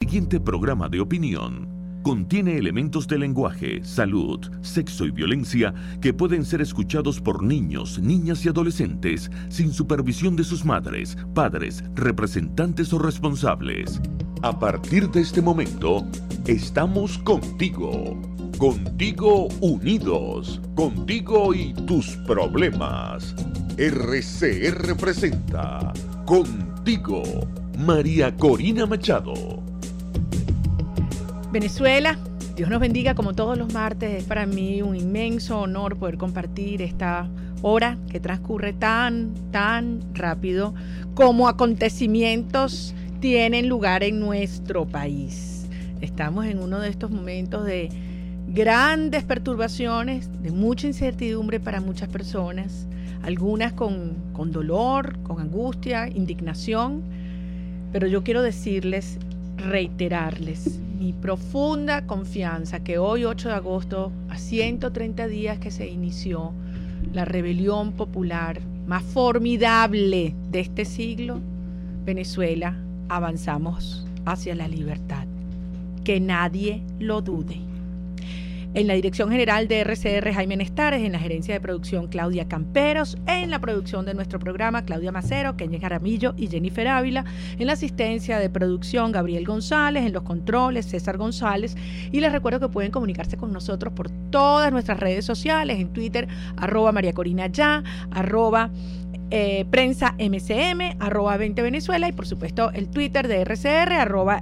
siguiente programa de opinión contiene elementos de lenguaje, salud, sexo y violencia que pueden ser escuchados por niños, niñas y adolescentes sin supervisión de sus madres, padres, representantes o responsables. A partir de este momento, estamos contigo. Contigo unidos. Contigo y tus problemas. RCR presenta Contigo, María Corina Machado. Venezuela, Dios nos bendiga como todos los martes. Es para mí un inmenso honor poder compartir esta hora que transcurre tan rápido como acontecimientos tienen lugar en nuestro país. Estamos en uno de estos momentos de grandes perturbaciones, de mucha incertidumbre para muchas personas, algunas con dolor, con angustia, indignación, pero yo quiero decirles, reiterarles mi profunda confianza que hoy, 8 de agosto, a 130 días que se inició la rebelión popular más formidable de este siglo, Venezuela, avanzamos hacia la libertad. Que nadie lo dude. En la dirección general de RCR, Jaime Nestares; en la gerencia de producción, Claudia Camperos; en la producción de nuestro programa, Claudia Macero, Kenia Jaramillo y Jennifer Ávila; en la asistencia de producción, Gabriel González; en los controles, César González. Y les recuerdo que pueden comunicarse con nosotros por todas nuestras redes sociales, en Twitter, @MariaCorinaYa, @Prensa MCM, @20Venezuela, y por supuesto el Twitter de RCR,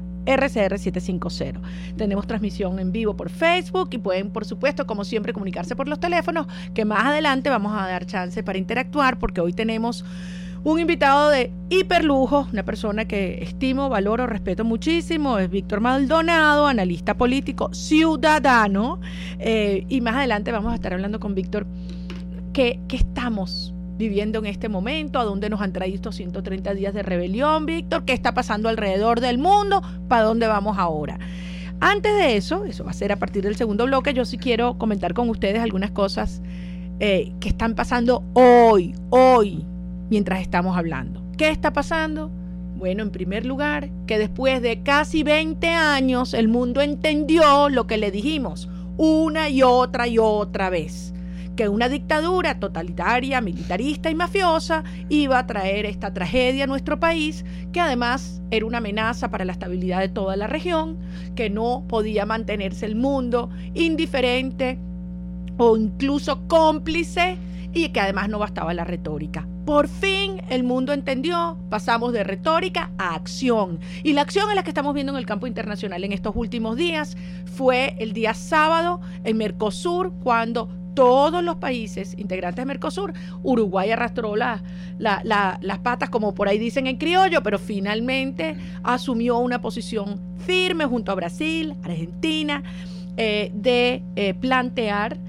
@RCR750. Tenemos transmisión en vivo por Facebook y pueden, por supuesto, como siempre, comunicarse por los teléfonos, que más adelante vamos a dar chance para interactuar, porque hoy tenemos un invitado de hiperlujo, una persona que estimo, valoro, respeto muchísimo. Es Víctor Maldonado, analista político, ciudadano, y más adelante vamos a estar hablando con Víctor qué estamos viviendo en este momento, a dónde nos han traído estos 130 días de rebelión, Víctor, qué está pasando alrededor del mundo, para dónde vamos ahora. Antes de eso va a ser a partir del segundo bloque, yo sí quiero comentar con ustedes algunas cosas que están pasando hoy, mientras estamos hablando. ¿Qué está pasando? Bueno, en primer lugar, que después de casi 20 años el mundo entendió lo que le dijimos una y otra vez, que una dictadura totalitaria, militarista y mafiosa iba a traer esta tragedia a nuestro país, que además era una amenaza para la estabilidad de toda la región, que no podía mantenerse el mundo indiferente o incluso cómplice, y que además no bastaba la retórica. Por fin el mundo entendió, pasamos de retórica a acción. Y la acción es la que estamos viendo en el campo internacional en estos últimos días. Fue el día sábado en Mercosur, cuando todos los países integrantes de Mercosur, Uruguay arrastró las patas, como por ahí dicen en criollo, pero finalmente asumió una posición firme junto a Brasil, Argentina, de plantear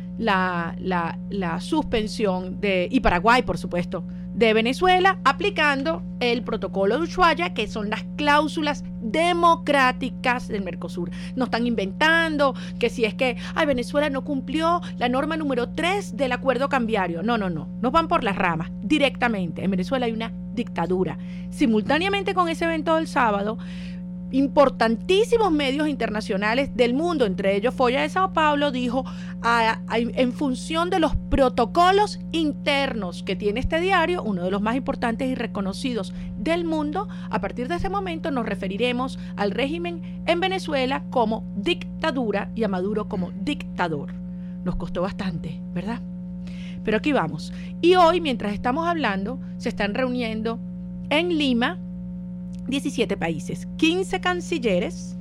la suspensión y Paraguay, por supuesto, de Venezuela, aplicando el protocolo de Ushuaia, que son las cláusulas democráticas del Mercosur. No están inventando que si es que Venezuela no cumplió la norma número 3 del acuerdo cambiario. No, nos van por las ramas directamente. En Venezuela hay una dictadura. Simultáneamente con ese evento del sábado, importantísimos medios internacionales del mundo, entre ellos Folha de Sao Paulo, dijo, en función de los protocolos internos que tiene este diario, uno de los más importantes y reconocidos del mundo, a partir de ese momento nos referiremos al régimen en Venezuela como dictadura y a Maduro como dictador. Nos costó bastante, ¿verdad? Pero aquí vamos. Y hoy, mientras estamos hablando, se están reuniendo en Lima 17 países, 15 cancilleres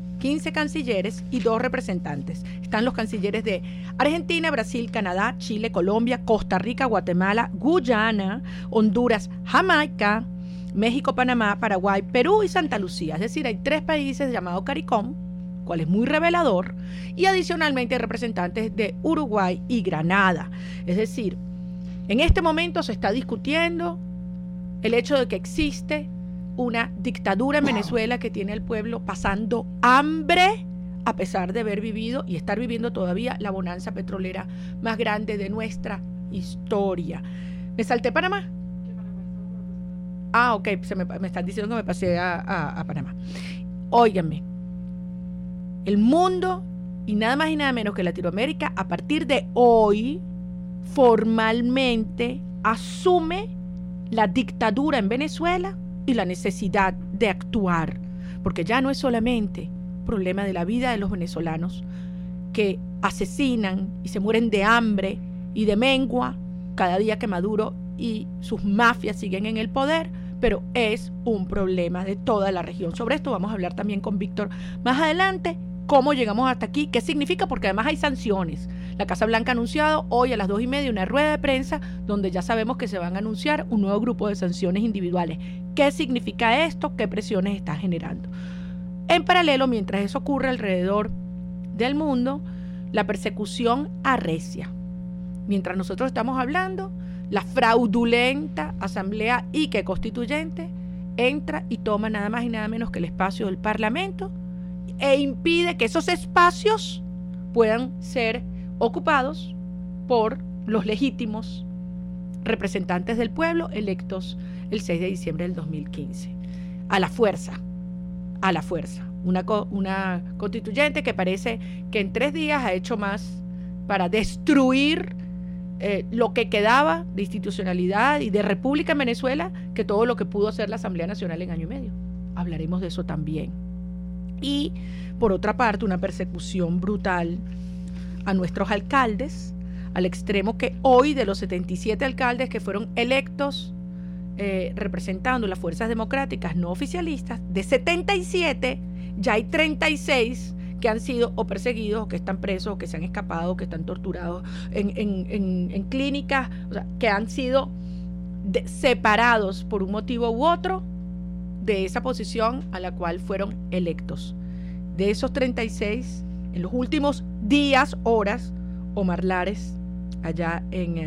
y 2 representantes. Están los cancilleres de Argentina, Brasil, Canadá, Chile, Colombia, Costa Rica, Guatemala, Guyana, Honduras, Jamaica, México, Panamá, Paraguay, Perú y Santa Lucía. Es decir, hay 3 países llamados CARICOM, cual es muy revelador, y adicionalmente representantes de Uruguay y Granada. Es decir, en este momento se está discutiendo el hecho de que existe una dictadura en Venezuela que tiene al pueblo pasando hambre, a pesar de haber vivido y estar viviendo todavía la bonanza petrolera más grande de nuestra historia. ¿Me salté Panamá? Ok, me están diciendo que me pasé a Panamá. Óiganme, el mundo y nada más y nada menos que Latinoamérica, a partir de hoy, formalmente asume la dictadura en Venezuela y la necesidad de actuar, porque ya no es solamente problema de la vida de los venezolanos que asesinan y se mueren de hambre y de mengua cada día que Maduro y sus mafias siguen en el poder, pero es un problema de toda la región. Sobre esto vamos a hablar también con Víctor más adelante, cómo llegamos hasta aquí, qué significa, porque además hay sanciones. La Casa Blanca ha anunciado hoy a las 2:30 una rueda de prensa donde ya sabemos que se van a anunciar un nuevo grupo de sanciones individuales. ¿Qué significa esto? ¿Qué presiones está generando? En paralelo, mientras eso ocurre alrededor del mundo, la persecución arrecia. Mientras nosotros estamos hablando, la fraudulenta Asamblea Ique Constituyente entra y toma nada más y nada menos que el espacio del Parlamento e impide que esos espacios puedan ser ocupados por los legítimos representantes del pueblo electos el 6 de diciembre del 2015. A la fuerza. Una constituyente que parece que en 3 días ha hecho más para destruir lo que quedaba de institucionalidad y de república en Venezuela que todo lo que pudo hacer la Asamblea Nacional en año y medio. Hablaremos de eso también. Y, por otra parte, una persecución brutal a nuestros alcaldes, al extremo que hoy de los 77 alcaldes que fueron electos representando las fuerzas democráticas no oficialistas, de 77 ya hay 36 que han sido o perseguidos, o que están presos, o que se han escapado, o que están torturados en clínicas, o sea, que han sido separados por un motivo u otro de esa posición a la cual fueron electos. De esos 36, en los últimos días, horas, Omar Lares, allá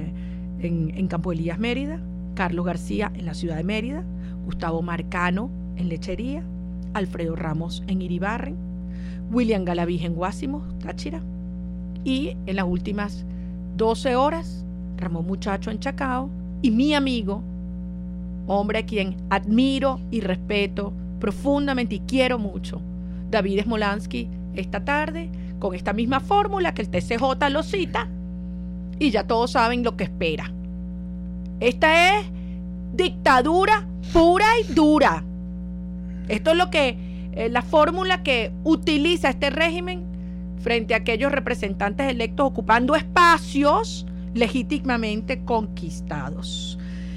en Campo Elías, Mérida, Carlos García en la ciudad de Mérida, Gustavo Marcano en Lechería, Alfredo Ramos en Iribarren, William Galaviz en Guásimo, Táchira, y en las últimas 12 horas, Ramón Muchacho en Chacao, y mi amigo, hombre a quien admiro y respeto profundamente y quiero mucho, David Smolansky, esta tarde, con esta misma fórmula que el TCJ lo cita, y ya todos saben lo que espera. Esta es dictadura pura y dura. Esto es lo que la fórmula que utiliza este régimen frente a aquellos representantes electos ocupando espacios legítimamente conquistados.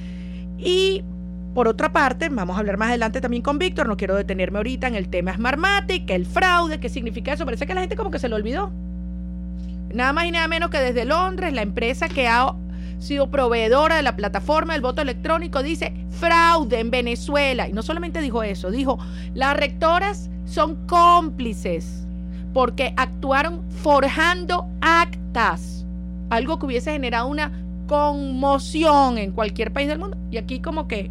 Y por otra parte, vamos a hablar más adelante también con Víctor, no quiero detenerme ahorita en el tema Smartmatic, el fraude, qué significa eso, parece que a la gente como que se lo olvidó. Nada más y nada menos que desde Londres, la empresa que ha sido proveedora de la plataforma del voto electrónico dice fraude en Venezuela. Y no solamente dijo eso, dijo las rectoras son cómplices porque actuaron forjando actas, algo que hubiese generado una conmoción en cualquier país del mundo. Y aquí como que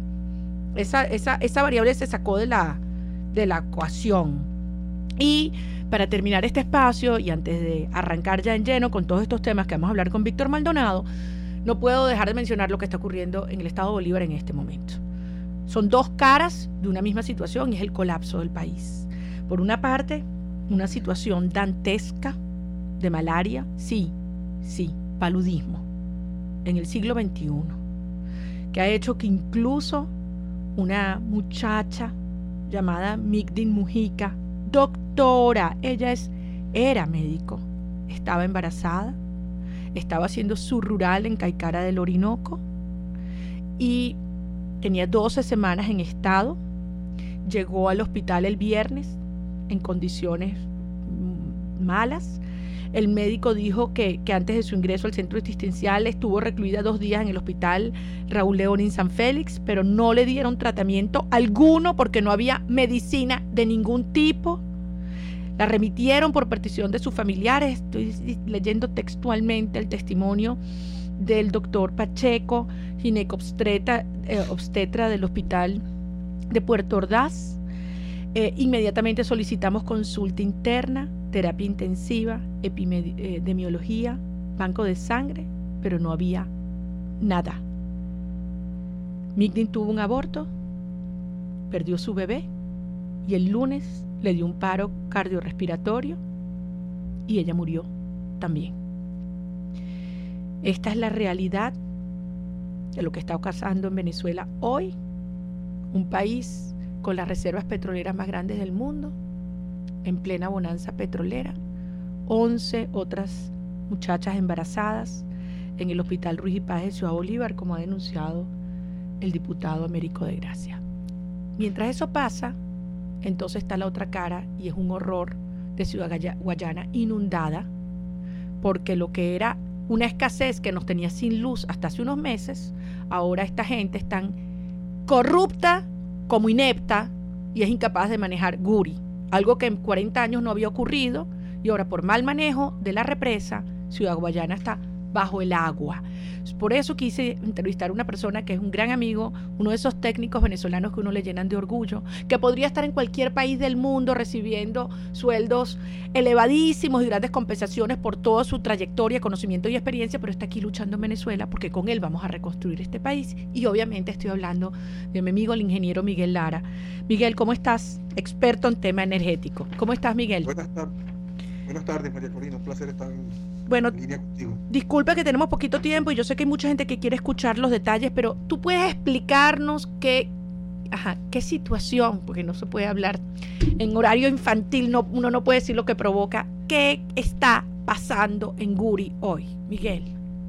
esa variable se sacó de la ecuación. Y para terminar este espacio y antes de arrancar ya en lleno con todos estos temas que vamos a hablar con Víctor Maldonado, no puedo dejar de mencionar lo que está ocurriendo en el estado de Bolívar en este momento. Son dos caras de una misma situación y es el colapso del país. Por una parte, una situación dantesca de malaria, sí, paludismo, en el siglo XXI, que ha hecho que incluso una muchacha llamada Migdin Mujica, doctora, era médico, estaba embarazada, estaba haciendo su rural en Caicara del Orinoco y tenía 12 semanas en estado. Llegó al hospital el viernes en condiciones malas. El médico dijo que antes de su ingreso al centro asistencial estuvo recluida 2 días en el hospital Raúl Leonín San Félix, pero no le dieron tratamiento alguno porque no había medicina de ningún tipo. La remitieron por petición de sus familiares. Estoy leyendo textualmente el testimonio del doctor Pacheco, ginecobstetra del hospital de Puerto Ordaz. Inmediatamente solicitamos consulta interna, terapia intensiva, epidemiología, banco de sangre, pero no había nada. Migdin tuvo un aborto, perdió su bebé y el lunes le dio un paro cardiorrespiratorio y ella murió también. Esta es la realidad de lo que está pasando en Venezuela hoy, un país con las reservas petroleras más grandes del mundo, en plena bonanza petrolera, 11 otras muchachas embarazadas en el Hospital Ruiz y Paz de Ciudad Bolívar, como ha denunciado el diputado Américo de Gracia. Mientras eso pasa, entonces está la otra cara, y es un horror de Ciudad Guayana inundada, porque lo que era una escasez que nos tenía sin luz hasta hace unos meses, ahora esta gente es tan corrupta como inepta y es incapaz de manejar Guri, algo que en 40 años no había ocurrido, y ahora por mal manejo de la represa, Ciudad Guayana está bajo el agua. Por eso quise entrevistar a una persona que es un gran amigo, uno de esos técnicos venezolanos que uno le llenan de orgullo, que podría estar en cualquier país del mundo recibiendo sueldos elevadísimos y grandes compensaciones por toda su trayectoria, conocimiento y experiencia, pero está aquí luchando en Venezuela porque con él vamos a reconstruir este país. Y obviamente estoy hablando de mi amigo el ingeniero Miguel Lara. Miguel, ¿cómo estás? Experto en tema energético. ¿Cómo estás, Miguel? Buenas tardes, María Corina, un placer estar en línea contigo. Disculpa que tenemos poquito tiempo y yo sé que hay mucha gente que quiere escuchar los detalles, pero tú puedes explicarnos qué situación, porque no se puede hablar en horario infantil, uno no puede decir lo que provoca, qué está pasando en Guri hoy, Miguel.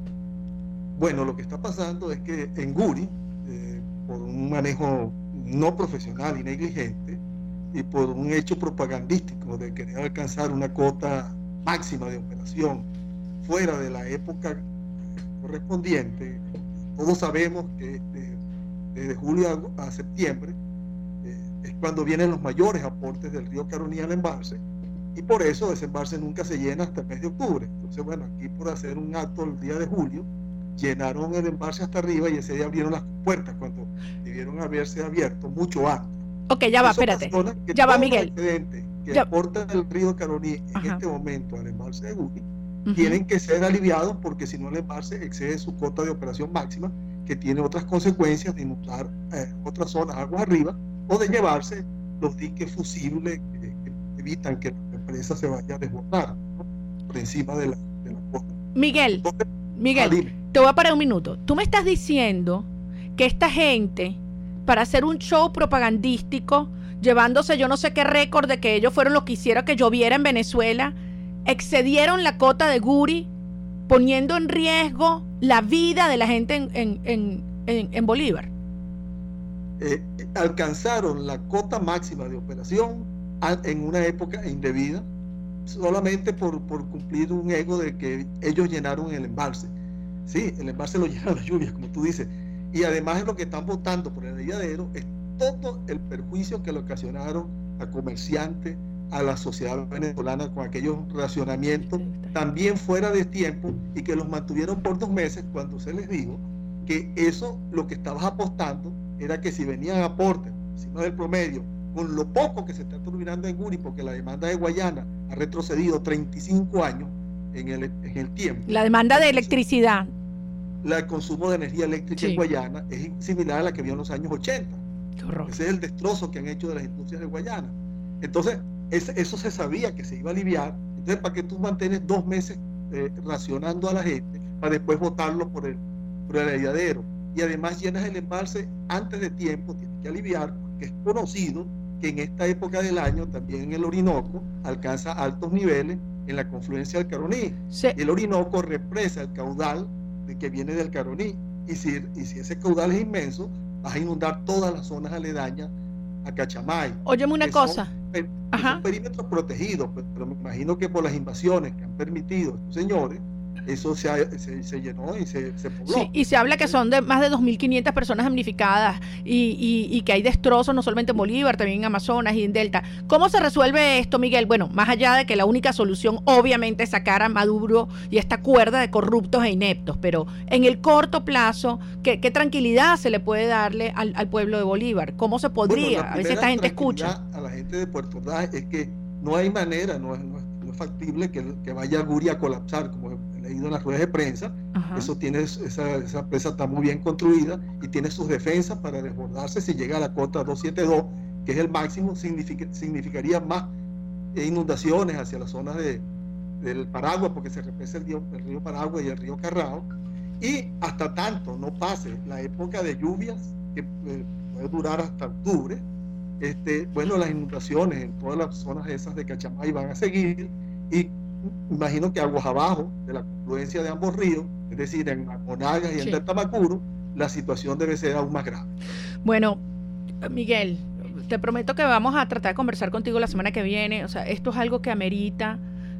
Bueno, lo que está pasando es que en Guri, por un manejo no profesional y negligente, y por un hecho propagandístico de querer alcanzar una cota máxima de operación fuera de la época correspondiente, todos sabemos que desde julio a septiembre es cuando vienen los mayores aportes del río Caroní al embalse, y por eso ese embalse nunca se llena hasta el mes de octubre. Entonces, bueno, aquí por hacer un acto el día de julio, llenaron el embalse hasta arriba, y ese día abrieron las puertas cuando debieron haberse abierto mucho antes. Ok, ya va, espérate. Ya va, Miguel. Que aporta el río Caroní en este momento al embalse de Guri, tienen que ser aliviados, porque si no el embalse excede su cota de operación máxima, que tiene otras consecuencias de inundar otras zonas aguas arriba, o de llevarse los diques fusibles que evitan que la empresa se vaya a desbordar, ¿no?, por encima de la costa. Miguel, Entonces, Miguel, te voy a parar un minuto. Tú me estás diciendo que esta gente, para hacer un show propagandístico, llevándose yo no sé qué récord de que ellos fueron los que hicieron que lloviera en Venezuela, excedieron la cota de Guri, poniendo en riesgo la vida de la gente en Bolívar. Alcanzaron la cota máxima de operación en una época indebida, solamente por cumplir un ego de que ellos llenaron el embalse. Sí, el embalse lo llenan las lluvias, como tú dices, y además es lo que están votando por el aliviadero, es todo el perjuicio que le ocasionaron a comerciantes, a la sociedad venezolana con aquellos racionamientos también fuera de tiempo, y que los mantuvieron por 2 meses, cuando se les dijo que eso, lo que estabas apostando era que si venían aportes, si no del promedio, con lo poco que se está turbinando en Guri, porque la demanda de Guayana ha retrocedido 35 años en el tiempo. La demanda de electricidad. El consumo de energía eléctrica en Guayana es similar a la que había en los años 80. Qué horror. Ese es el destrozo que han hecho de las industrias de Guayana. Entonces, eso se sabía que se iba a aliviar. Entonces, ¿para qué tú mantienes 2 meses racionando a la gente para después botarlo por el aliviadero? Y además llenas el embalse antes de tiempo, tienes que aliviar, porque es conocido que en esta época del año también el Orinoco alcanza altos niveles en la confluencia del Caroní. Sí. El Orinoco represa el caudal que viene del Caroní, y si ese caudal es inmenso, vas a inundar todas las zonas aledañas a Cachamay. Óyeme una cosa. Son perímetros protegidos, pero me imagino que por las invasiones que han permitido estos señores, eso se llenó y se pobló. Sí, y se habla que son de más de 2.500 personas damnificadas y que hay destrozos no solamente en Bolívar, también en Amazonas y en Delta. ¿Cómo se resuelve esto, Miguel? Bueno, más allá de que la única solución obviamente es sacar a Maduro y esta cuerda de corruptos e ineptos, pero en el corto plazo, ¿qué tranquilidad se le puede darle al pueblo de Bolívar? ¿Cómo se podría? Bueno, a veces esta gente escucha. A la gente de Puerto Ordaz es que no hay manera, no es factible que vaya Guri a colapsar, como he leído en las ruedas de prensa. Ajá. Eso tiene, esa presa está muy bien construida y tiene sus defensas para desbordarse. Si llega a la cota 272, que es el máximo, significaría más inundaciones hacia las zonas de del Paragua, porque se represa el río Paragua y el río Carrao, y hasta tanto no pase la época de lluvias, que puede durar hasta octubre, bueno, las inundaciones en todas las zonas esas de Cachamay van a seguir, y imagino que aguas abajo de la confluencia de ambos ríos, es decir, en Monagas y en Delta Macuro, la situación debe ser aún más grave. Bueno, Miguel, te prometo que vamos a tratar de conversar contigo la semana que viene. O sea, esto es algo que amerita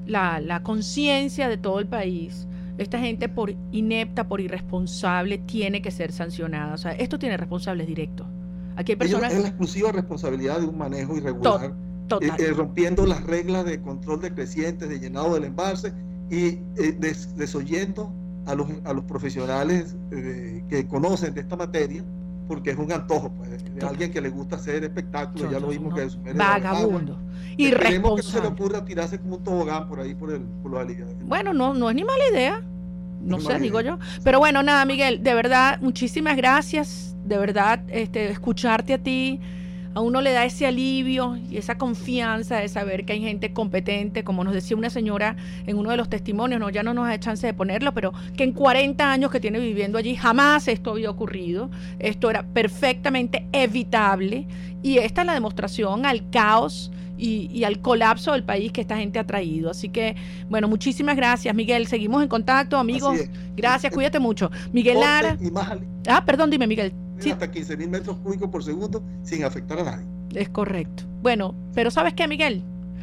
la conciencia de todo el país. Esta gente, por inepta, por irresponsable, tiene que ser sancionada. O sea, esto tiene responsables directos. Aquí hay personas... Es la exclusiva responsabilidad de un manejo irregular, rompiendo las reglas de control de crecientes, de llenado del embalse, y desoyendo a los profesionales que conocen de esta materia, porque es un antojo, pues, de alguien que le gusta hacer espectáculos. Ya lo vimos que es vagabundo, irresponsable. Que no se le ocurra tirarse como un tobogán por ahí por la liga. Bueno, no es ni mala idea, no sé, digo yo. Pero bueno, nada, Miguel, de verdad, muchísimas gracias. De verdad, escucharte a ti, a uno le da ese alivio y esa confianza de saber que hay gente competente, como nos decía una señora en uno de los testimonios, ya no nos da chance de ponerlo, pero que en 40 años que tiene viviendo allí jamás esto había ocurrido. Esto era perfectamente evitable, y esta es la demostración al caos y al colapso del país que esta gente ha traído. Así que, bueno, muchísimas gracias, Miguel. Seguimos en contacto, amigos. Gracias, cuídate mucho. Miguel Lara. Perdón, dime, Miguel. Sí. Hasta 15.000 metros cúbicos por segundo sin afectar a nadie. Es correcto. Bueno, pero ¿sabes qué, Miguel?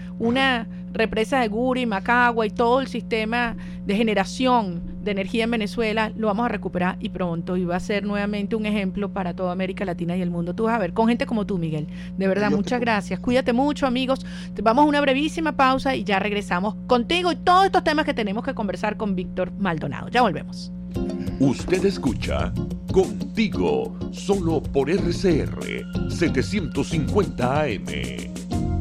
Una represa de Guri, Macagua y todo el sistema de generación de energía en Venezuela lo vamos a recuperar, y pronto, y va a ser nuevamente un ejemplo para toda América Latina y el mundo. Tú vas a ver, con gente como tú, Miguel. De verdad, muchas gracias. Cuídate mucho, amigos. Vamos a una brevísima pausa y ya regresamos contigo y todos estos temas que tenemos que conversar con Víctor Maldonado. Ya volvemos. Usted escucha Contigo, solo por RCR 750 AM.